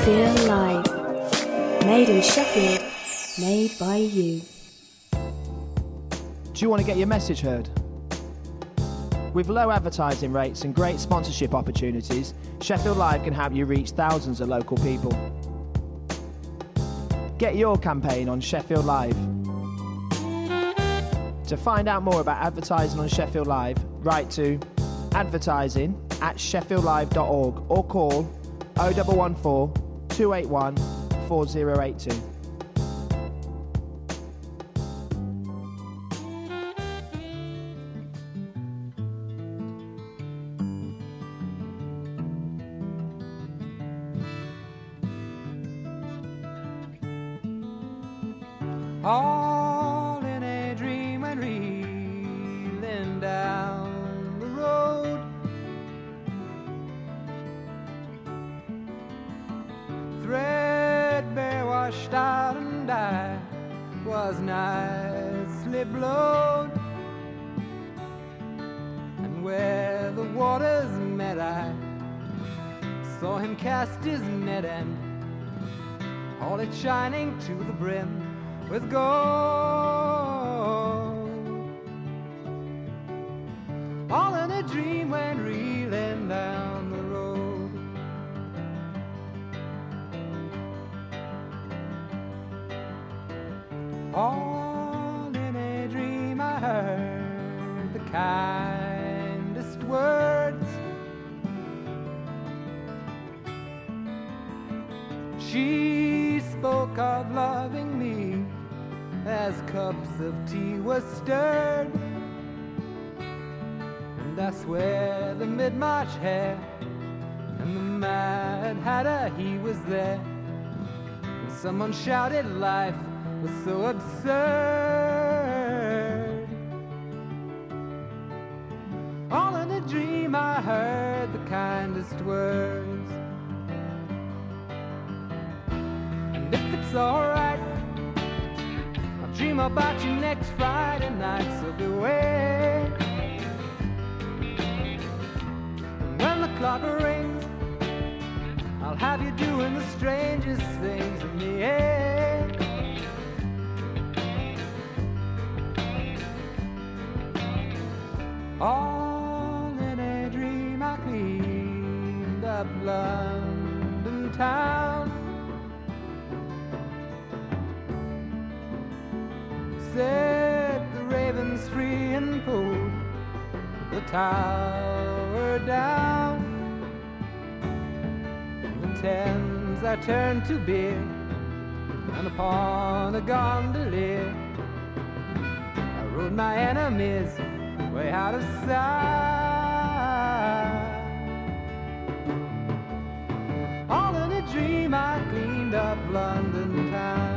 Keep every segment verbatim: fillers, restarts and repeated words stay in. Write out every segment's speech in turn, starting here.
Sheffield Live. Made in Sheffield, made by you. Do you want to get your message heard? With low advertising rates and great sponsorship opportunities, Sheffield Live can help you reach thousands of local people. Get your campaign on Sheffield Live. To find out more about advertising on Sheffield Live, write to advertising at sheffield live dot org or call oh one one four, two eight one, four oh eight two. All in a dream when reeling down the road, threadbare, washed out and I was nicely blown, and where the waters met I saw him cast his net, and all it shining to the brim with gold. All in a dream when reeling down the road. All in a dream I heard the kindest words. She spoke of loving me as cups of tea were stirred, and I swear the mid-March hare and the Mad Hatter, he was there, and someone shouted life was so absurd. All in a dream I heard the kindest words, and if it's alright, dream about you next Friday night, so beware. And when the clock rings, I'll have you doing the strangest things in the air. All in a dream I cleaned up London town, set the ravens free and pulled the tower down. The Thames I turned to beer, and upon a gondolier I rode my enemies way out of sight. All in a dream I cleaned up London town.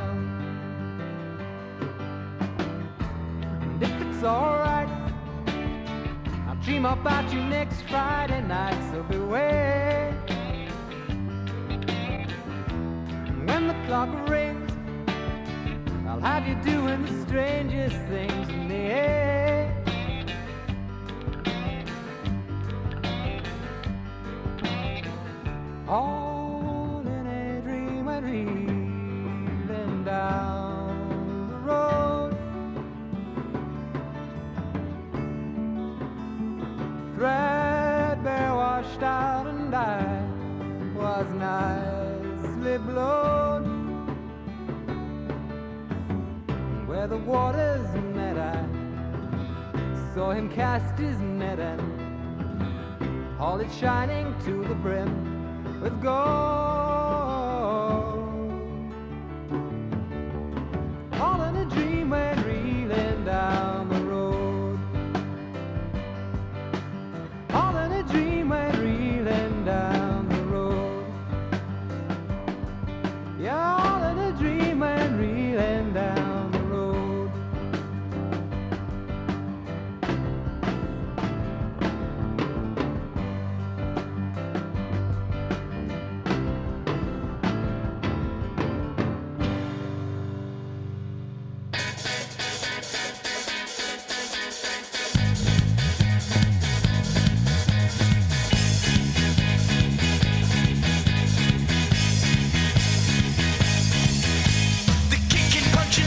It's alright, I'll dream about you next Friday night, so beware. When the clock rings, I'll have you doing the strangest things in the air. All in a dream when reeling down the road, threadbare, washed out, and I was nicely blown. Where the waters met I saw him cast his net, and all it shining to the brim with gold. All in a dream when reeling down the road. All in a dream when reeling down the road. Yeah, all in a dream when reeling down the road.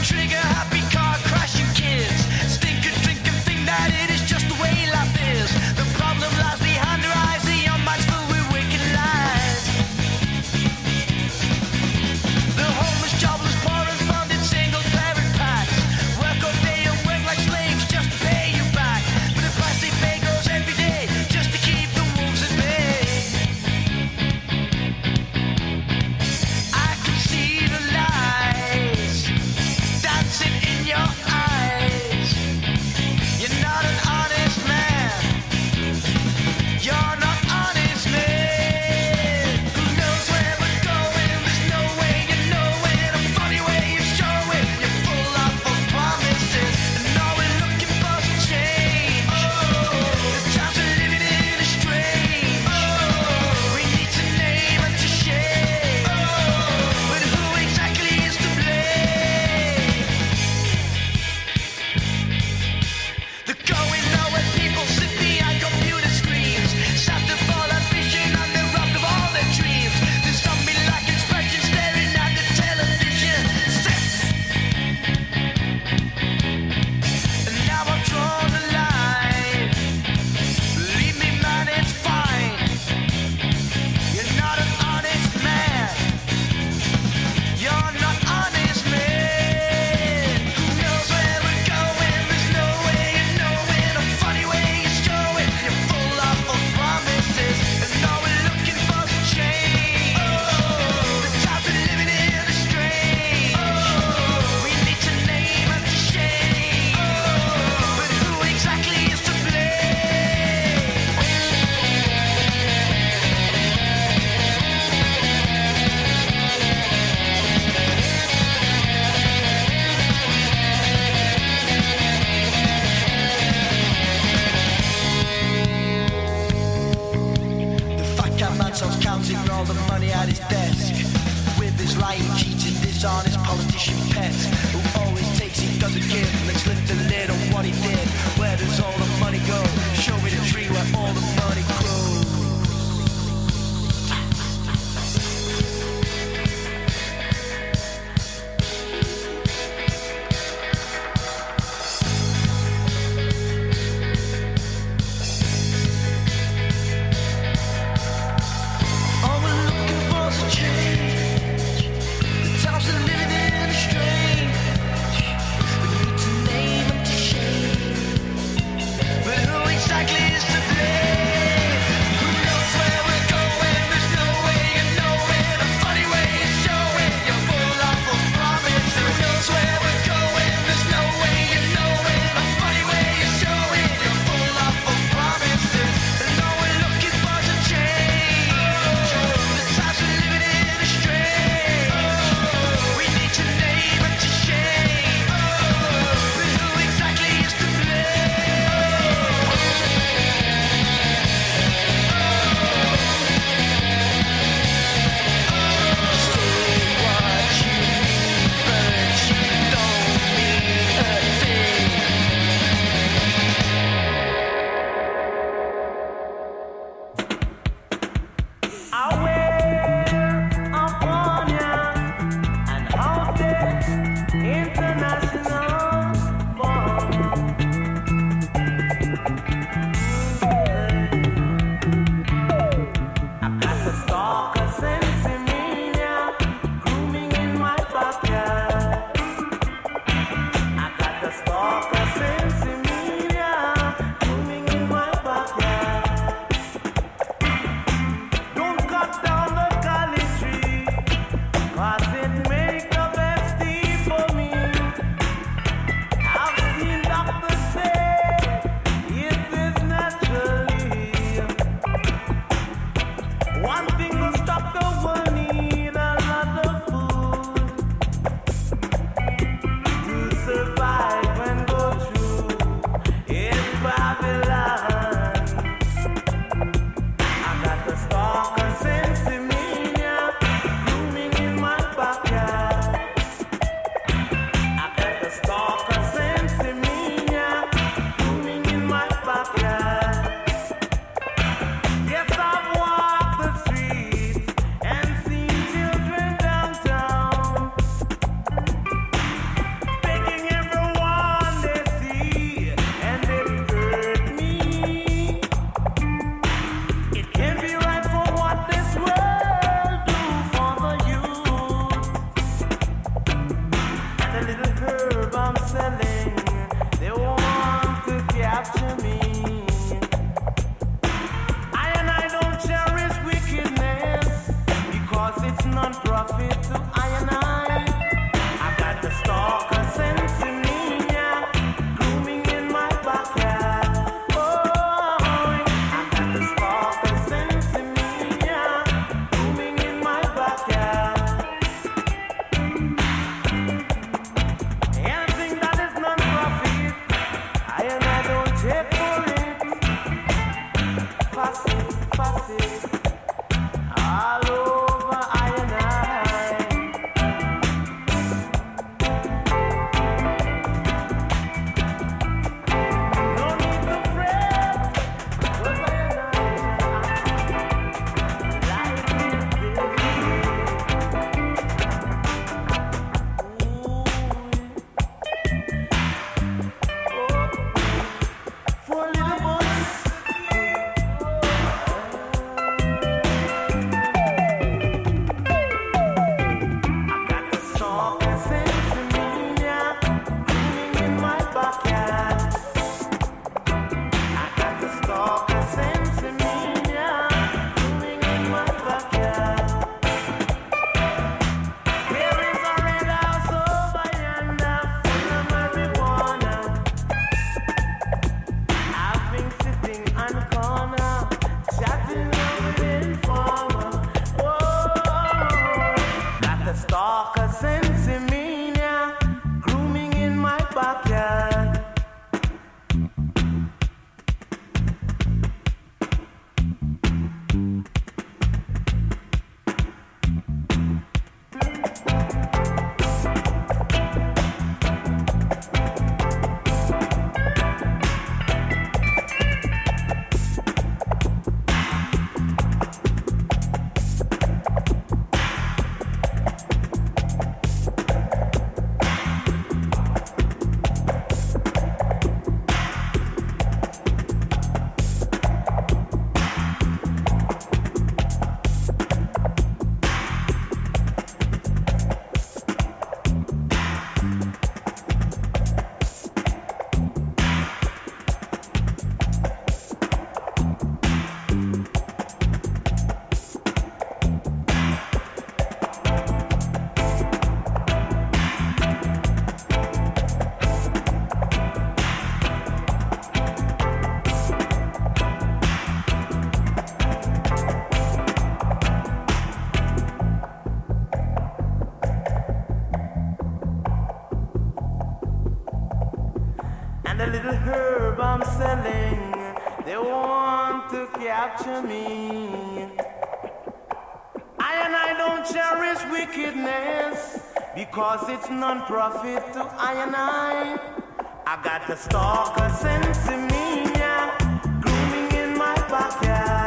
But who exactly is to blame? it's non-profit to I and I. I got the stalker sense in me, yeah, grooming in my backyard. Oh, I got the stalker sense in me, yeah, grooming in my backyard. Anything that is non-profit, I and I don't take for it. Fast it, fast it. All over I and I. No need to fret, 'cause I and I, life is busy. Ooh, oh, for a little bus. The little herb I'm selling, they want to capture me. I and I don't cherish wickedness because it's non-profit to I and I. I got the stalker sense in me, yeah, grooming in my backyard.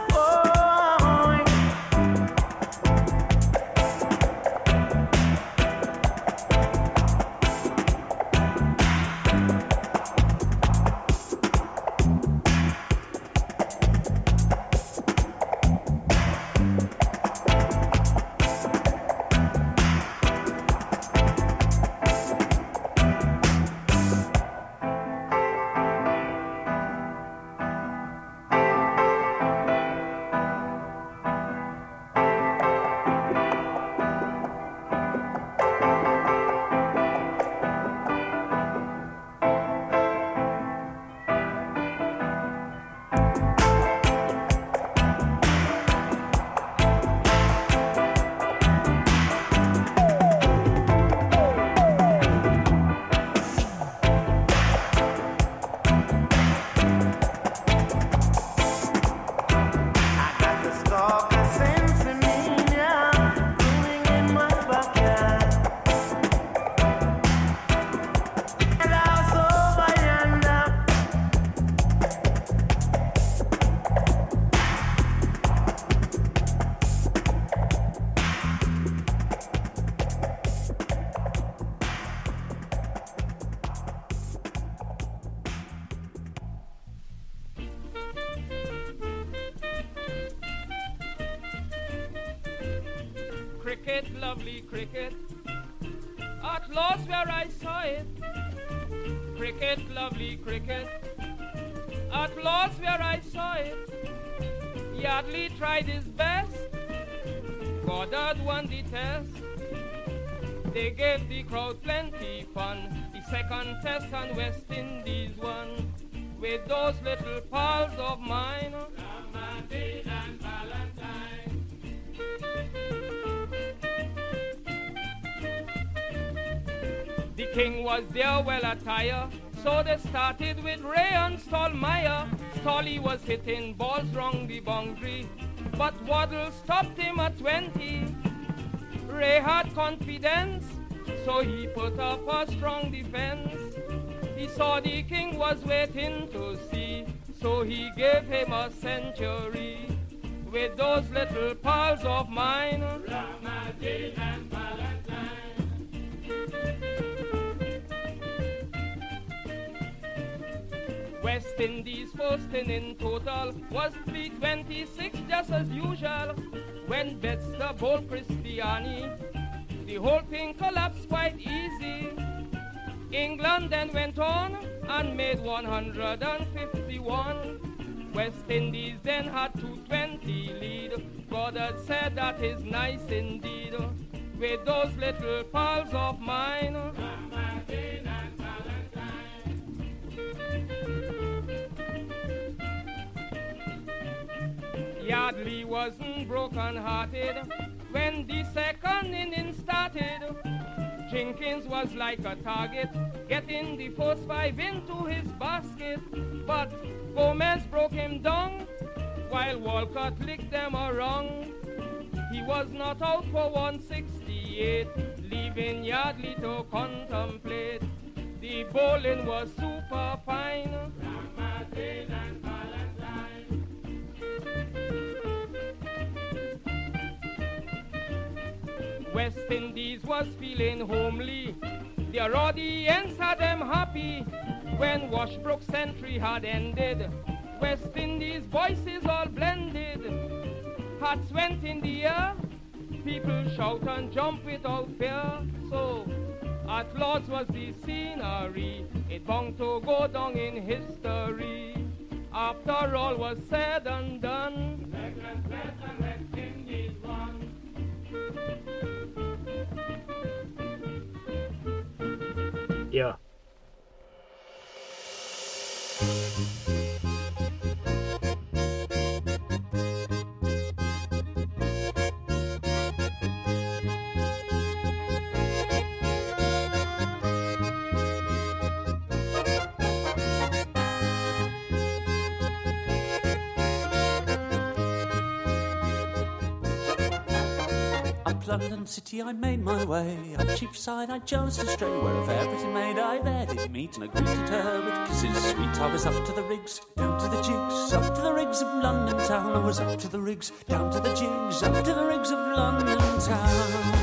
Cricket, lovely cricket, at last where I saw it. Cricket, lovely cricket, at last where I saw it. Yardley tried his best, Goddard won the test. They gave the crowd plenty fun. The second test and West Indies won. With those little pals of mine, Ramadine and Valentine. The king was there well attired, so they started with Ray and Stallmeyer. Stolly was hitting balls round the boundary, but Waddle stopped him at twenty. Ray had confidence, so he put up a strong defense. He saw the king was waiting to see, so he gave him a century. With those little pals of mine, Ramadine and Valentine. West Indies first inning total was three twenty-six just as usual. When Betster bowled Cristiani, the whole thing collapsed quite easy. England then went on and made one hundred fifty-one. West Indies then had two twenty lead. Goddard said that is nice indeed. With those little pals of mine, Ramadine and Valentine. Yardley wasn't broken-hearted when the second inning started. Jenkins was like a target, getting the first five into his basket. But Gomez broke him down, while Walcott licked them around. He was not out for one sixty-eight, leaving Yardley to contemplate. The bowling was super fine. Ramadine and Valentine. West Indies was feeling homely. Their audience had them happy. When Washbrook's century had ended, West Indies voices all blended. Hats went in the air, people shout and jump without fear. So at Lord's was the scenery, it bound to go down in history. After all was said and done, England's best and West Indies won. Yeah. London City I made my way. Up Cheapside I chose to stray. Where a fair pretty maid I there did meet, and I greeted her with kisses sweet. I was up to the rigs, down to the jigs, up to the rigs of London town. I was up to the rigs, down to the jigs, up to the rigs of London town.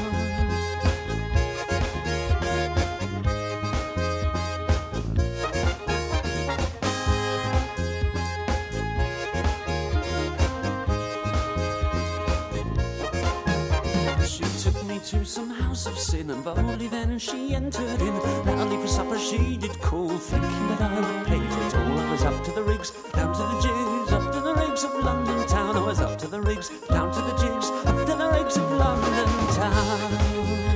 To some house of sin, and boldly then she entered in. Loudly for supper she did call, thinking that I would pay for it all. I was up to the rigs, down to the jigs, up to the rigs of London town. I was up to the rigs, down to the jigs, up to the rigs of London town.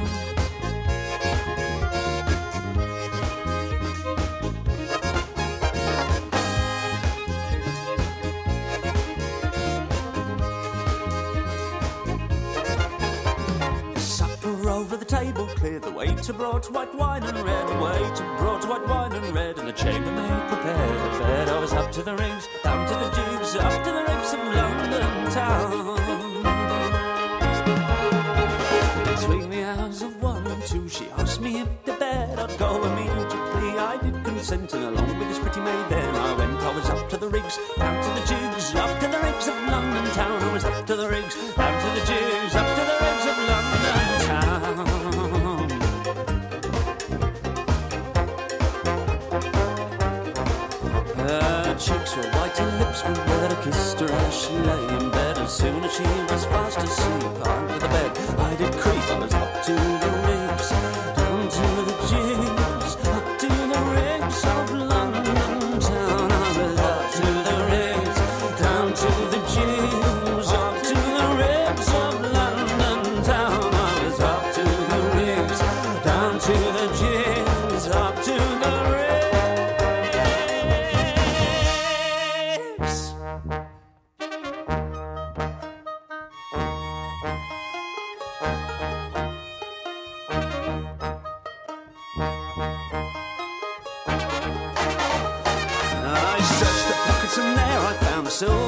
Over the table cleared, the waiter brought white wine and red. The waiter brought white wine and red, and the chambermaid prepared a bed. I was up to the rigs, down to the jigs, up to the rigs of London town. Between the hours of one and two, she asked me if to bed I'd go immediately. I did consent, and along with this pretty maid then I went. I was up to the rigs, down to the jigs, up to the rigs of London town. I was up to the rigs, down to the jigs, up to the rigs of London town. Her cheeks were white, her lips were red. I kissed her as she lay in bed. As soon as she was fast asleep under the bed, I did creep. I was up to the rigs, down to the jigs, up to the rigs of London town. I was up to the rigs, down to the jigs, up to the rigs of London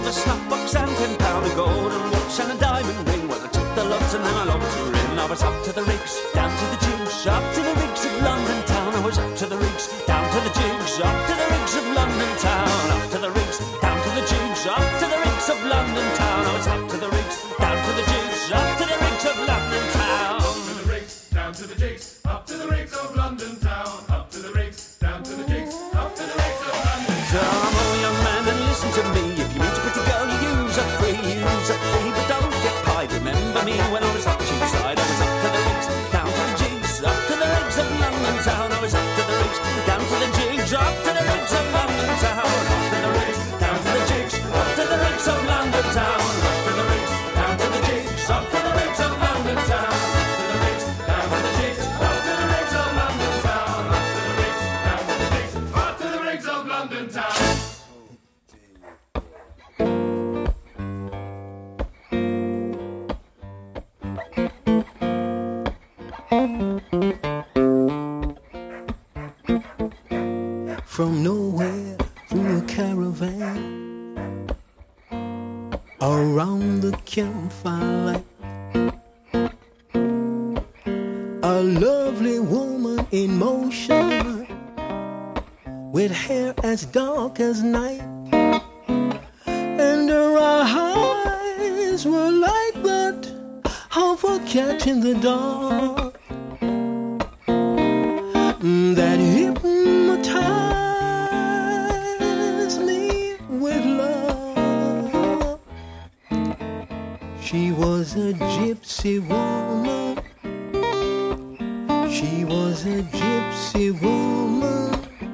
a snuff box and ten pound of gold and a watch and a diamond ring. Well, I took the lot and then I locked her in. I was up to the rigs, down to the jigs, up to the rigs of London town. I was up to the rigs, down to the jigs, up to the rigs of London town. Up to the rigs, down to the jigs, up to the rigs of London town. I was up to the rigs, down to the jigs, up to the rigs of London town. Up to the rigs, down to the jigs, up to the rigs of London town. Up to the rigs, down to the jigs, up to the rigs of London town. So I'm all young man and listen to me. If you meet a pretty girl, you use a free, use a free, but don't get pied. Remember me when I was up Cheapside. I was up to the rigs, down to the jigs, up to the rigs of London town. I was up to the rigs, down to the jigs, up to the rigs of London town. Up to the rigs, down to the jigs, up to the rigs of London town. Up to the rigs, down to the jigs, up to the rigs of London town. Up to the rigs, down to the jigs, up to the rigs of London town. Up to the rigs, down to the jigs, up to the rigs of London town. From nowhere through a caravan, around the campfire light, a lovely woman in motion, with hair as dark as night, and her eyes were like that of a cat in the dark, that hypnotized me with love. She was a gypsy woman. She was a gypsy woman.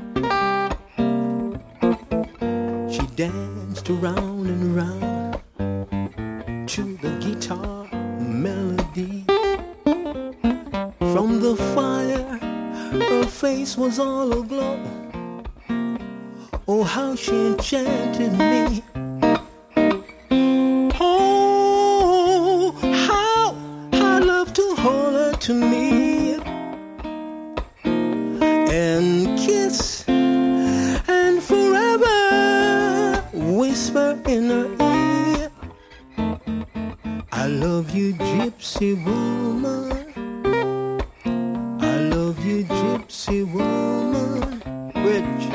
She danced around and around to the guitar melody. From the fire, her face was all aglow. Oh, how she enchanted me. Oh, how I love to hold her to me and kiss and forever whisper in her ear, I love you, gypsy woman. I love you, gypsy woman. Rich.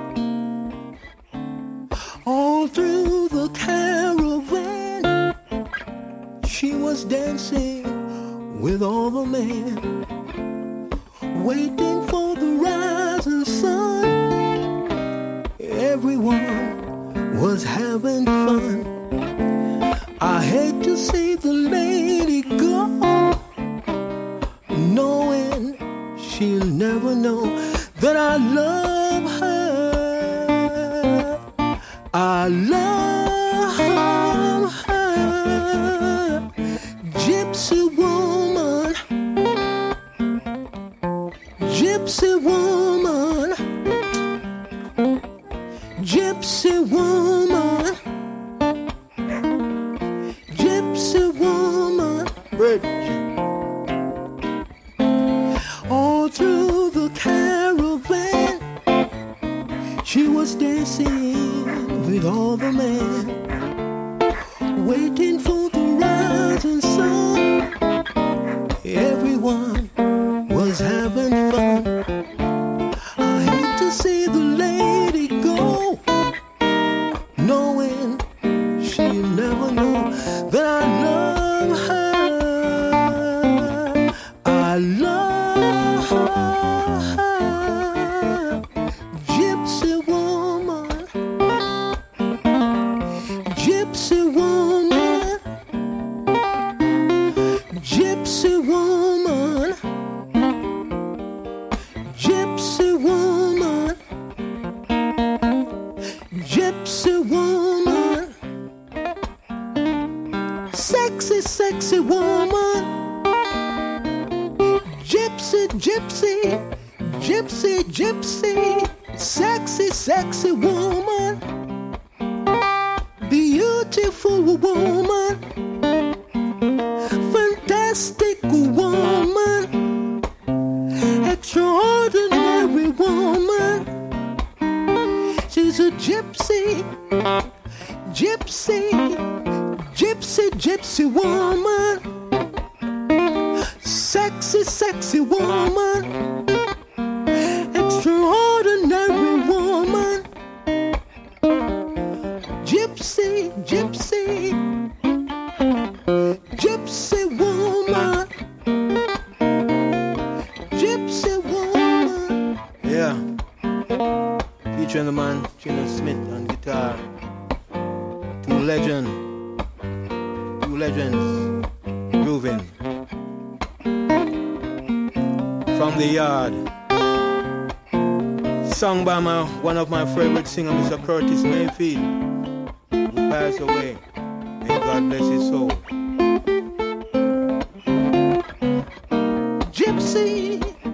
All through the caravan, she was dancing with all the men, waiting for the rising sun. Everyone was having fun. I hate to see the lady go, knowing she'll never know that I love her. I love her, gypsy woman, gypsy woman, gypsy woman, gypsy woman, rich. All through the caravan, she was dancing with all the men, waiting for the rising sun. Everyone was having fun. I hate to see the lady go, knowing she'll never know that I love her. I love her, gypsy woman, gypsy woman, gypsy woman, gypsy woman, gypsy woman, sexy, sexy woman, gypsy, gypsy, gypsy, gypsy, sexy, sexy woman, beautiful woman, fantastic woman, extraordinary woman. She's a gypsy, gypsy, gypsy woman, sexy, sexy woman, extraordinary woman, gypsy, gypsy, gypsy woman, gypsy woman. Yeah, featuring the man Gina Smith on guitar. Two legends, two legends, grooving from the yard. Sung by my, one of my favorite singers, Mister Curtis Mayfield, who passed away. May God bless his soul. Gypsy.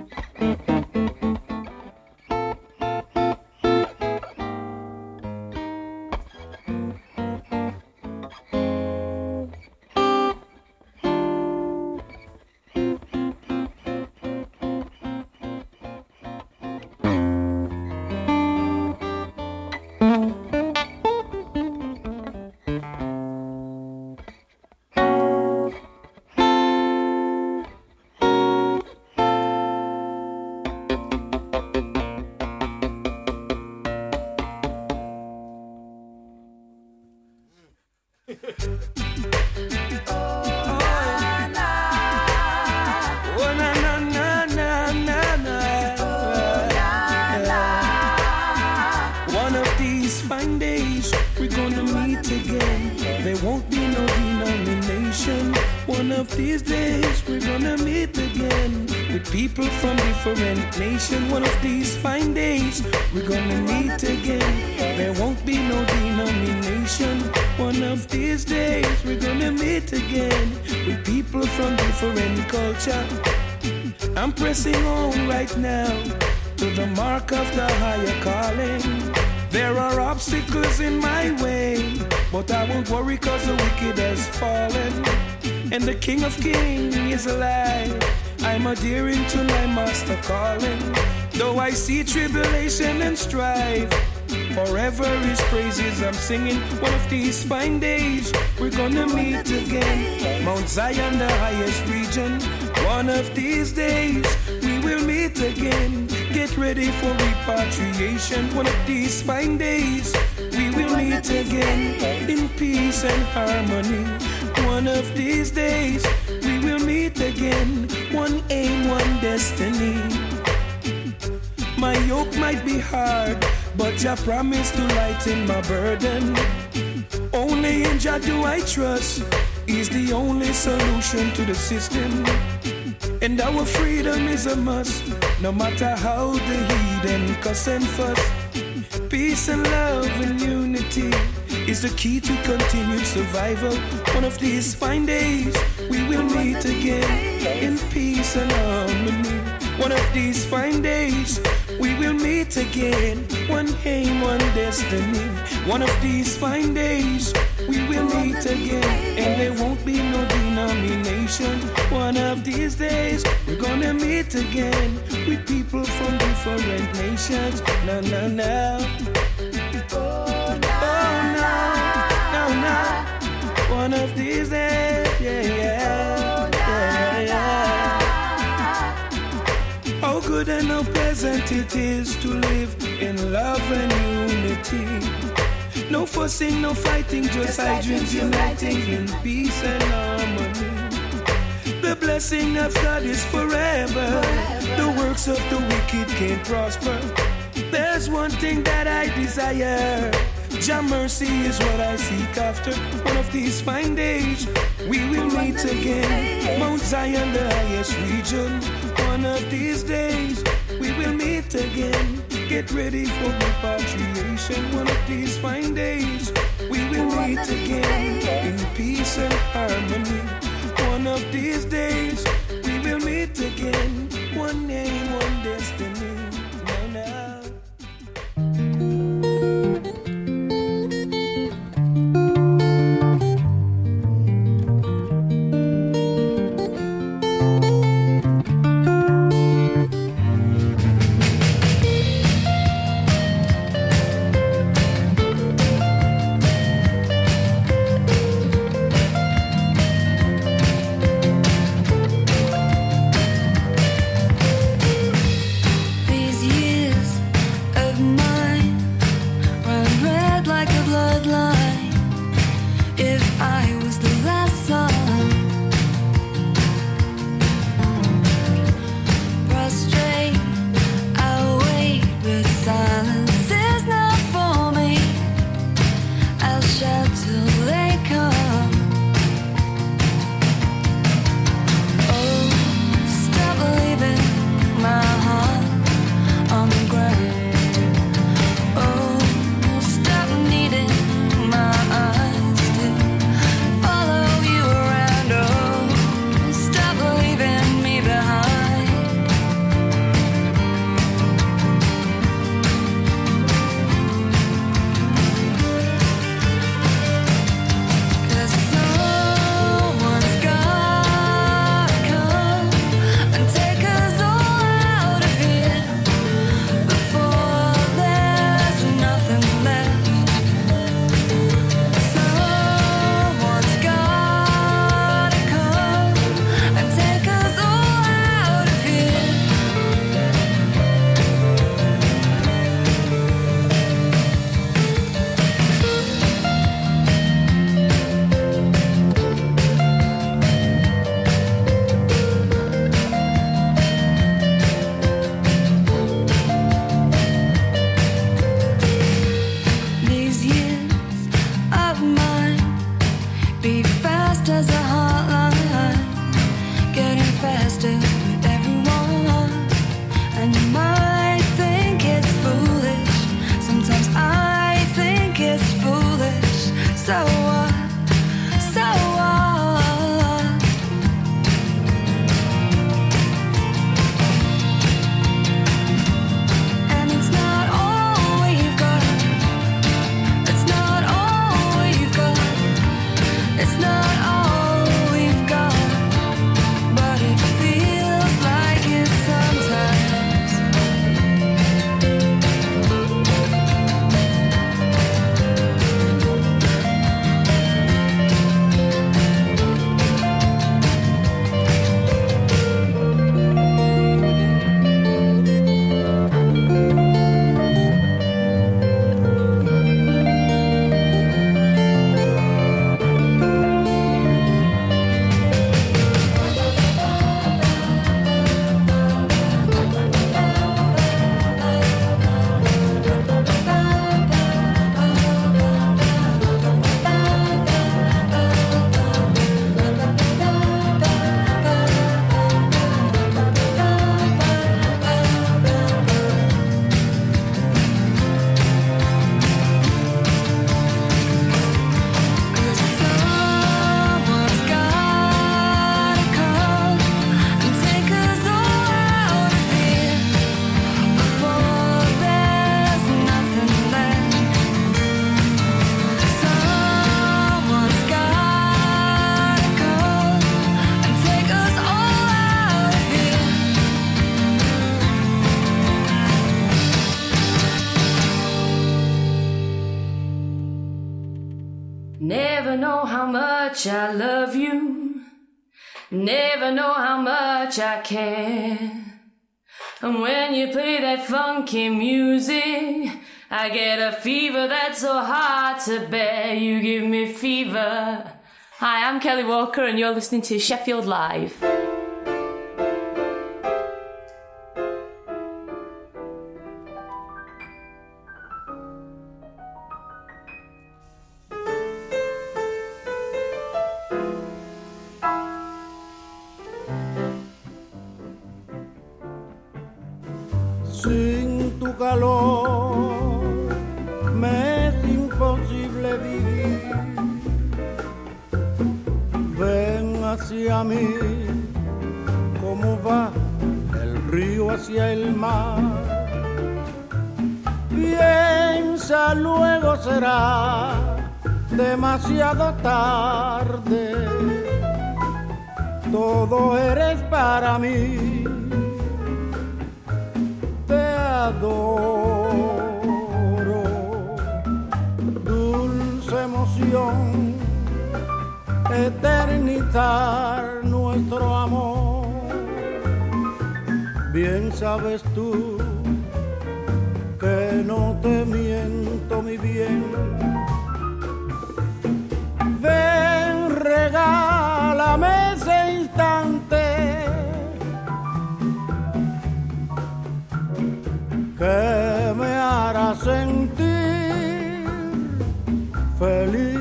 I'm pressing on right now to the mark of the higher calling. There are obstacles in my way, but I won't worry cause the wicked has fallen. And the King of Kings is alive. I'm adhering to my master calling. Though I see tribulation and strife, forever his praises I'm singing. One of these fine days we're gonna meet again. Mount Zion, the highest region. One of these days we will meet again. Get ready for repatriation. One of these fine days we will meet again in peace and harmony. One of these days we will meet again. One aim, one destiny. My yoke might be hard, but Jah promised to lighten my burden. Only in Jah do I trust. He's the only solution to the system. And our freedom is a must, no matter how the heathen cuss and fuss. Peace and love and unity is the key to continued survival. One of these fine days we will meet again in peace and harmony. One of these fine days we will meet again. One aim, one destiny. One of these fine days we will meet again, and there won't be no denomination. One of these days we're gonna meet again with people from different nations. No, no, no. Oh, no, no, no. One of these days, yeah, yeah, yeah, yeah. How good and how pleasant it is to live in love and unity. No fussing, no fighting, just our dreams uniting in peace and harmony. The blessing of God is forever. The works of the wicked can't prosper. There's one thing that I desire. Jah mercy is what I seek after. One of these fine days we will meet again. Mount Zion, the highest region. One of these days we will meet again. Get ready for repatriation. One of these fine days we will meet again in peace and harmony. One of these days we will meet again. One name, one destiny. Now, now. never know how much I love you, never know how much I care. And when you play that funky music, I get a fever that's so hard to bear. You give me fever. Hi, I'm Kelly Walker and you're listening to Sheffield Live. Sin tu calor me es imposible vivir. Ven hacia mí como va el río hacia el mar. Piensa, luego será demasiado tarde. Todo eres para mí. Adoro, dulce emoción, eternizar nuestro amor. Bien sabes tú que no te miento, mi bien. Ven, regálame ese instante que me hará sentir feliz.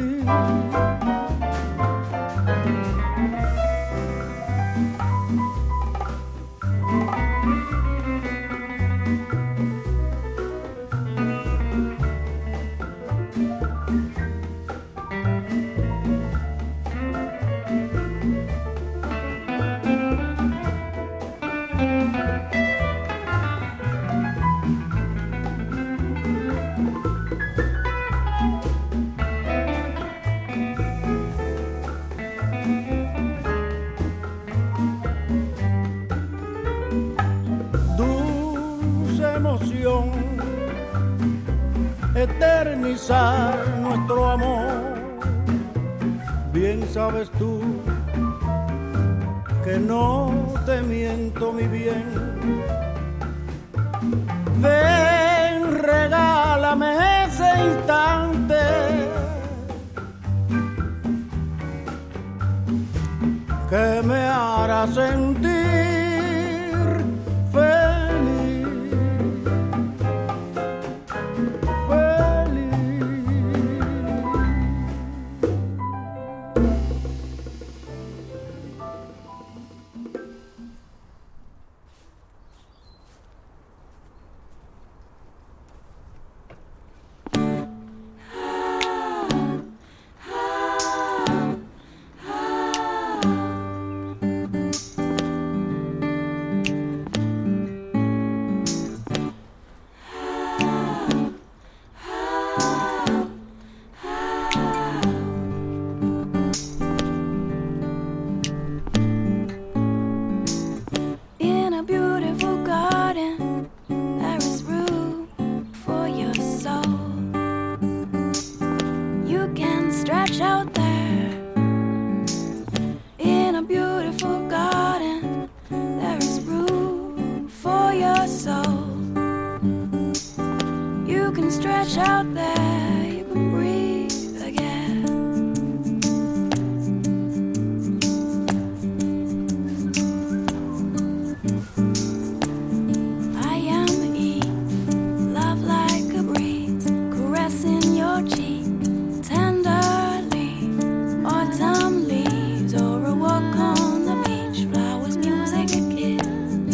Eternizar nuestro amor. Bien sabes tú que no te miento, mi bien. Ven, regálame ese instante que me hará sentir feliz.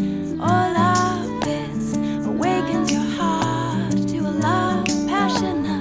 All of this awakens your heart to a love passionate.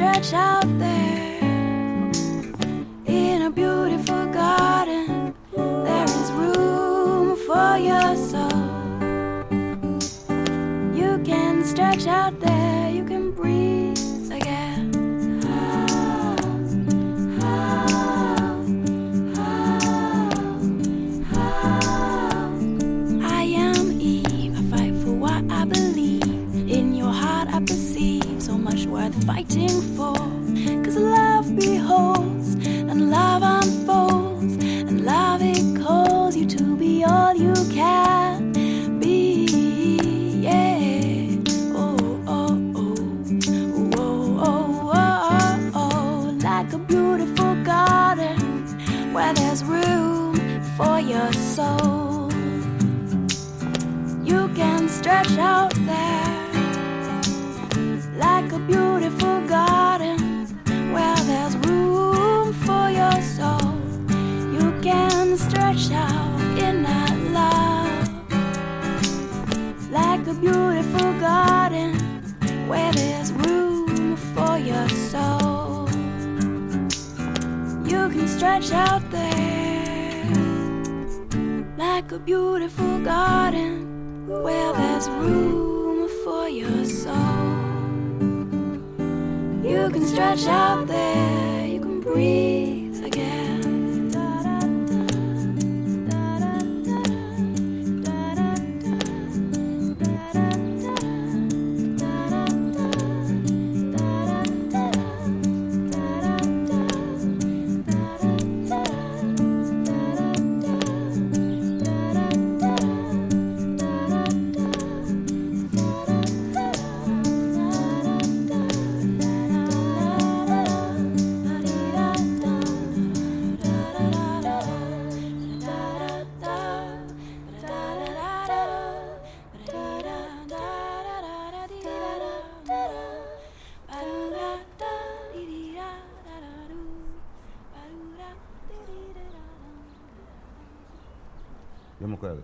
stretch out there in a beautiful garden. There is room for your soul. You can stretch out there, you can breathe again. I am Eve, I fight for what I believe. In your heart I perceive so much worth fighting for. Cause love beholds and love unfolds, and love it calls you to be all you can be. Yeah. Oh, oh, oh. Oh, oh, oh, oh. Like a beautiful garden where there's room for your soul. You can stretch out there like a beautiful garden where there's room for your soul. You can stretch out in that love like a beautiful garden where there's room for your soul. You can stretch out there like a beautiful garden where there's room for your soul. You can stretch out there, you can breathe again. Yo me acuerdo.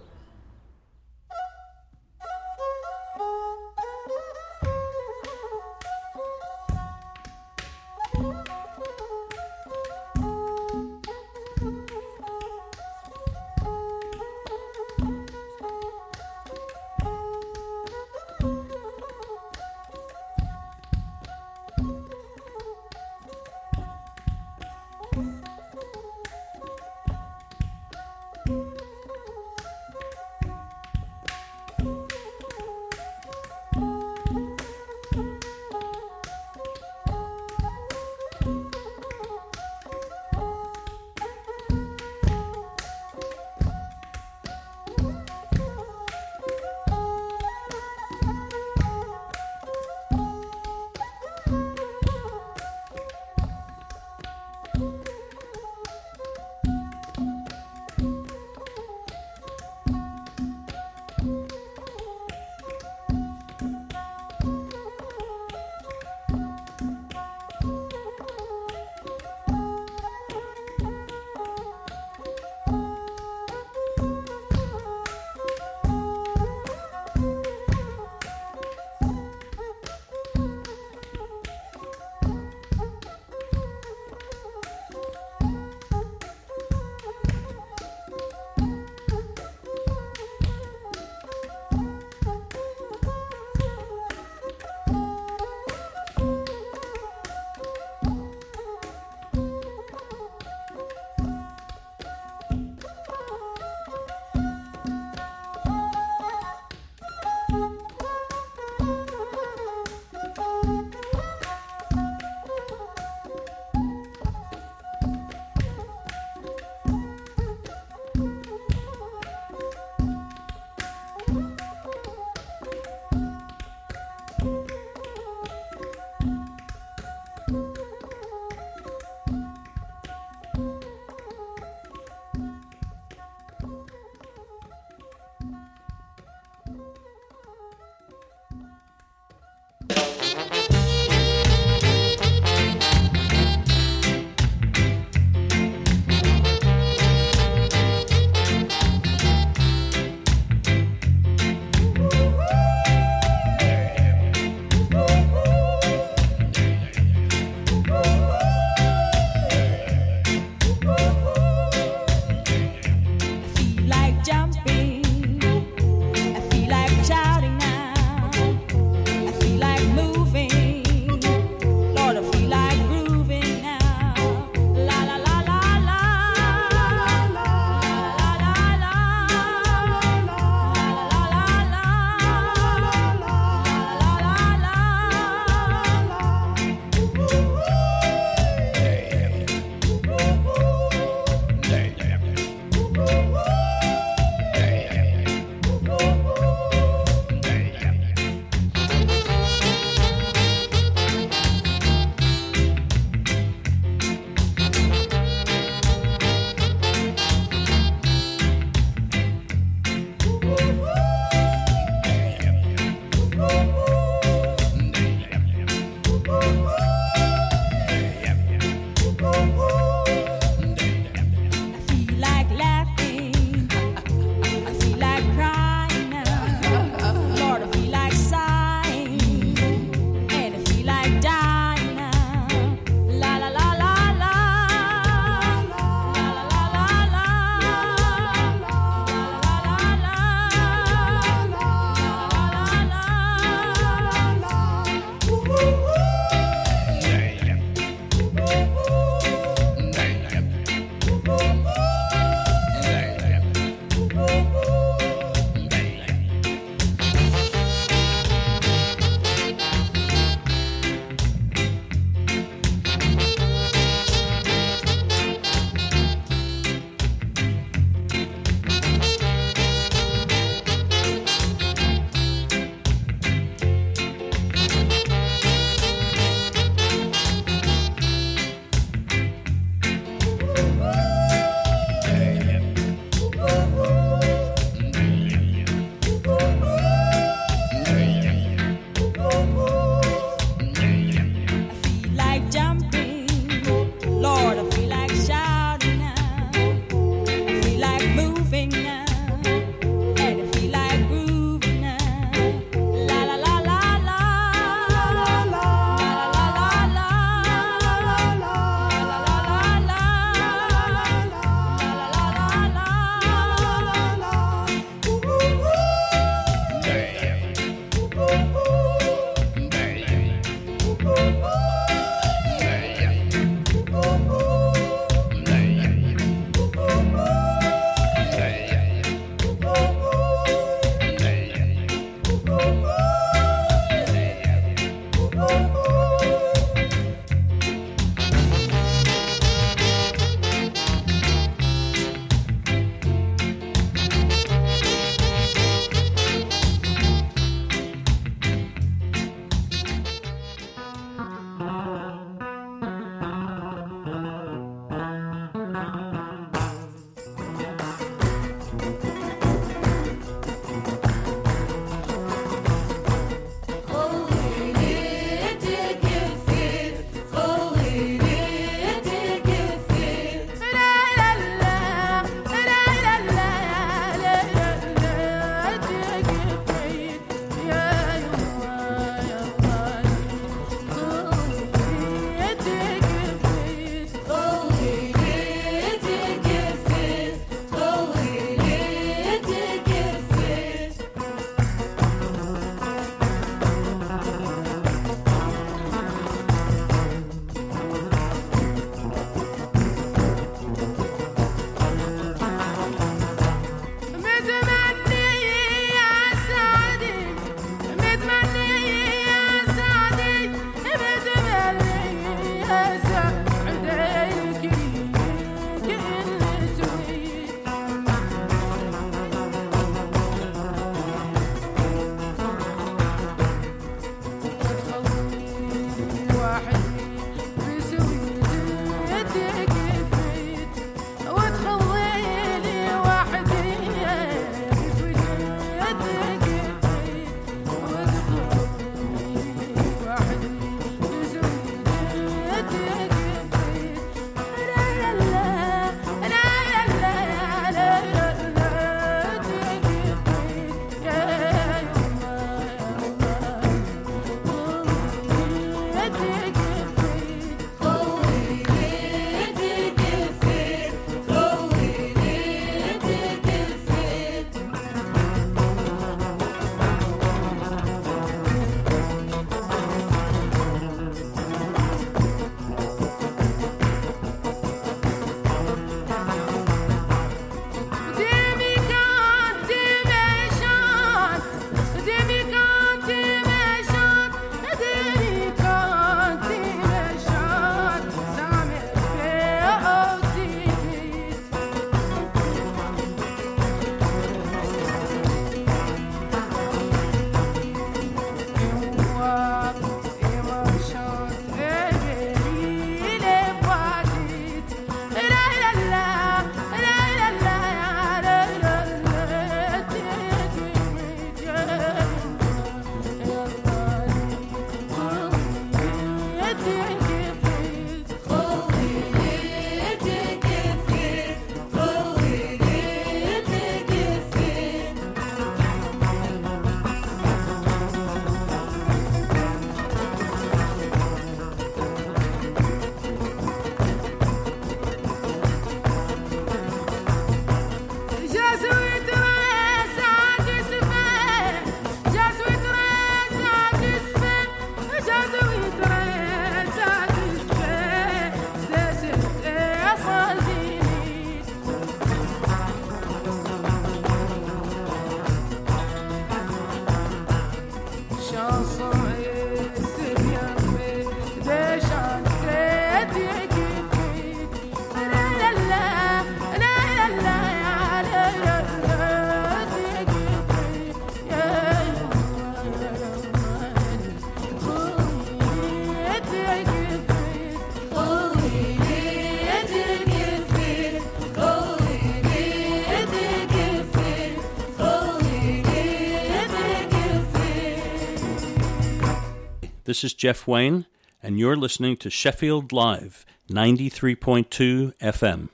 This is Jeff Wayne, and you're listening to Sheffield Live, ninety-three point two F M.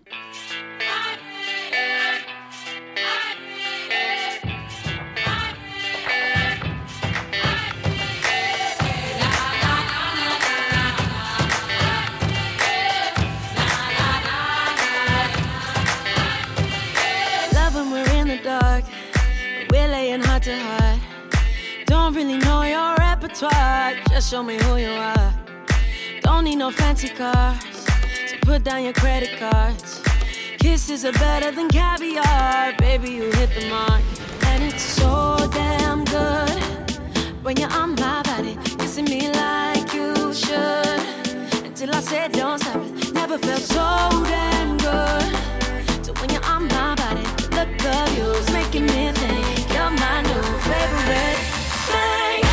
Love when we're in the dark, we're laying heart to heart. Don't really know your repertoire, just show me who you are. Don't need no fancy cars, so put down your credit cards. Kisses are better than caviar, baby, you hit the mark. And it's so damn good when you're on my body, kissing me like you should. Until I said don't stop it, never felt so damn good. So when you're on my body, the look of you's making me think you're my new favorite thing.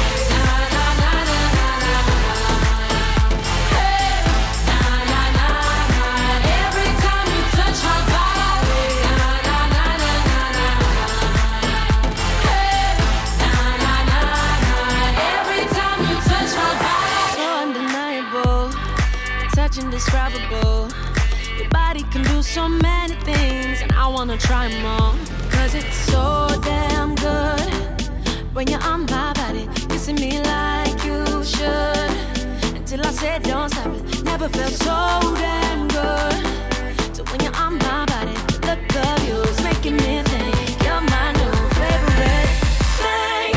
Indescribable. Your body can do so many things, and I wanna try them all. Cause it's so damn good when you're on my body, kissing me like you should. Until I said don't stop it, never felt so damn good. So when you're on my body, the look of you's making me think you're my new favorite thing.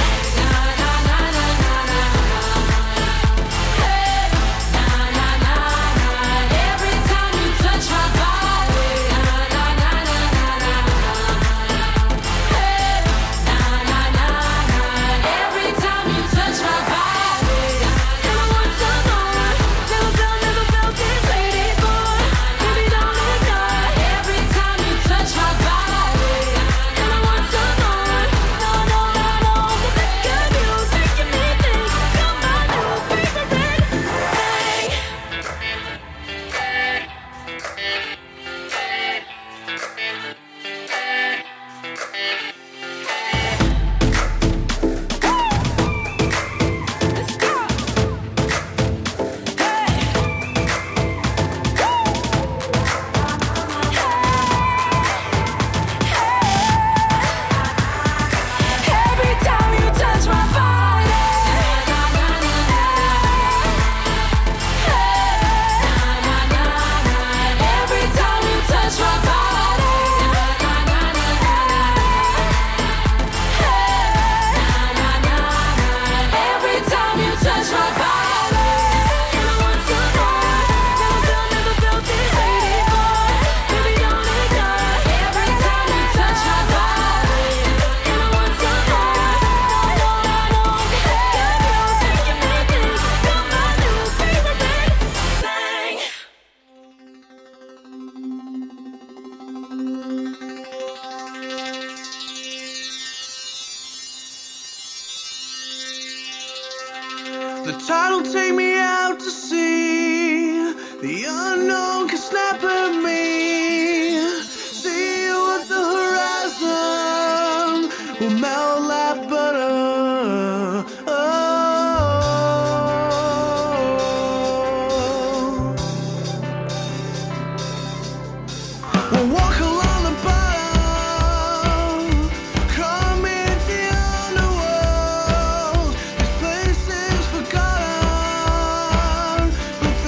The tide will take me out to sea. The unknown can snap at me. See you at the horizon. We'll melt like butter. Oh. We'll walk along the bottom. Come in the underworld. This place is forgotten. But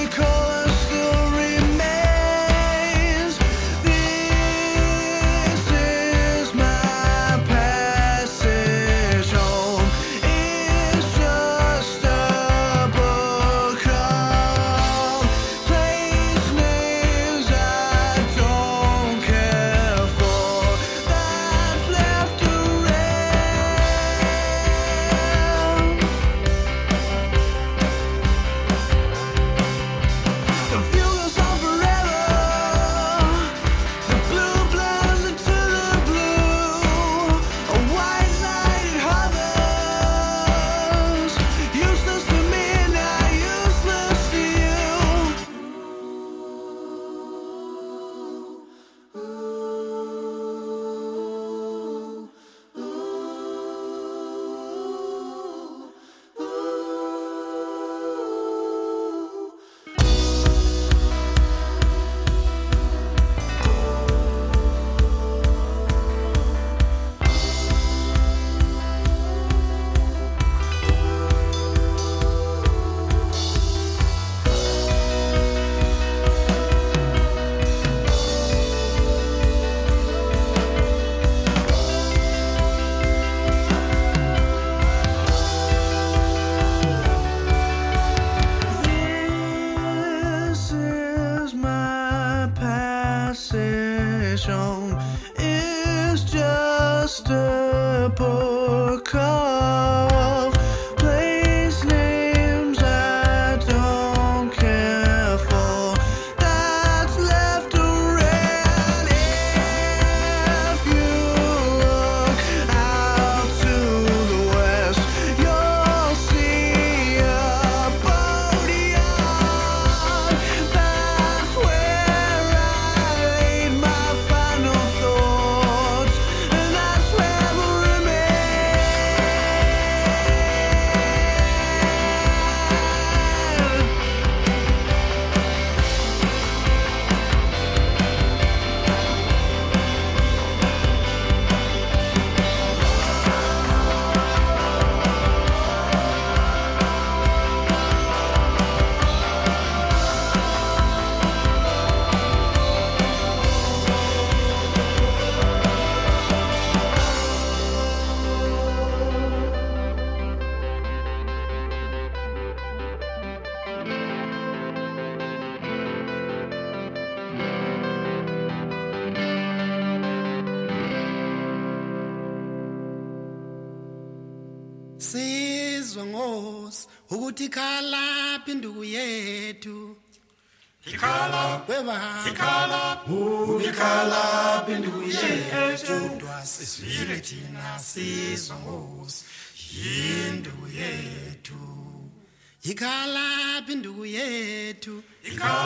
sizwe ngosi ukuthi khala pinduku yethu ikhala weba ikhala ukikhala pinduku yethu twasizwile thina sizwe ngosi yinduku yethu ikhala pinduku yethu ikhala